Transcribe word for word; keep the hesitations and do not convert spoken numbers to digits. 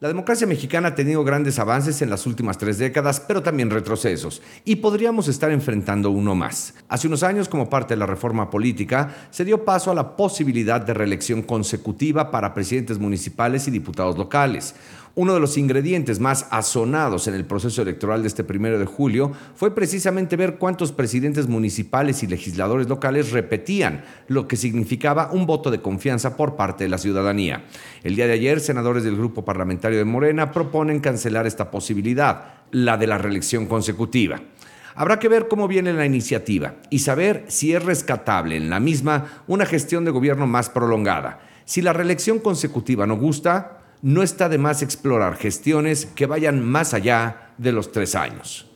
La democracia mexicana ha tenido grandes avances en las últimas tres décadas, pero también retrocesos, y podríamos estar enfrentando uno más. Hace unos años, como parte de la reforma política, se dio paso a la posibilidad de reelección consecutiva para presidentes municipales y diputados locales. Uno de los ingredientes más asonados en el proceso electoral de este primero de julio fue precisamente ver cuántos presidentes municipales y legisladores locales repetían, lo que significaba un voto de confianza por parte de la ciudadanía. El día de ayer, senadores del Grupo Parlamentario de Morena proponen cancelar esta posibilidad, la de la reelección consecutiva. Habrá que ver cómo viene la iniciativa y saber si es rescatable en la misma una gestión de gobierno más prolongada. Si la reelección consecutiva no gusta, no está de más explorar gestiones que vayan más allá de los tres años.